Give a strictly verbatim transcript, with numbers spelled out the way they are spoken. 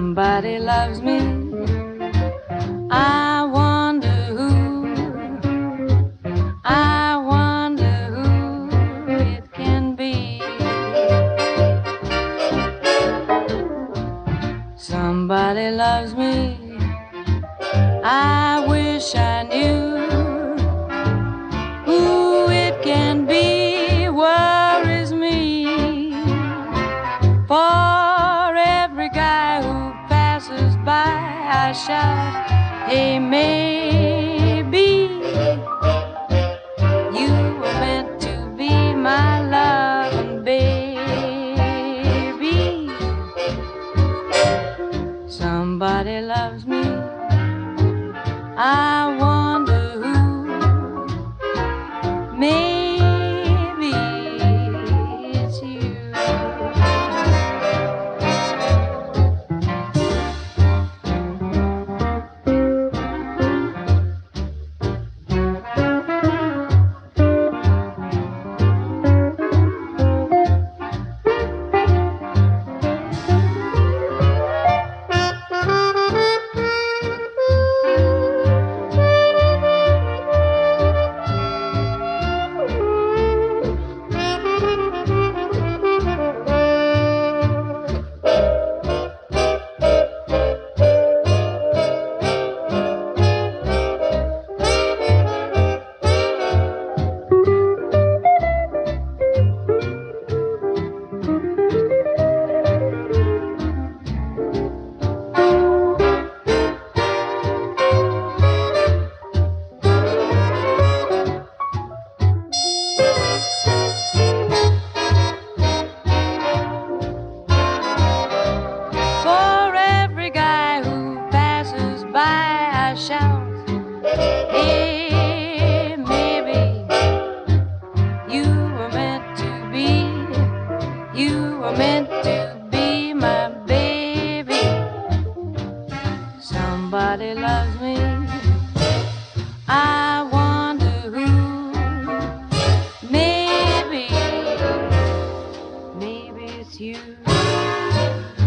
Somebody loves me. I wonder who. I wonder who it can be. Somebody loves me. I wish I knew who it can be. Worries me. For every guy who passes by, I shout, hey, maybe you were meant to be my loving baby. Somebody loves me. I wonder who. Maybe it's you. I shout, hey, maybe you were meant to be, you were meant to be my baby. Somebody loves me. I wonder who. Maybe, maybe it's you.